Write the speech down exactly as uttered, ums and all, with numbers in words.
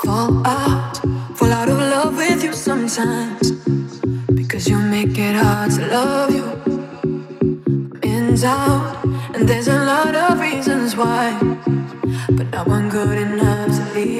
Fall out, fall out of love with you sometimes because you make it hard to love you. I'm in doubt, and there's a lot of reasons why, but not one good enough to leave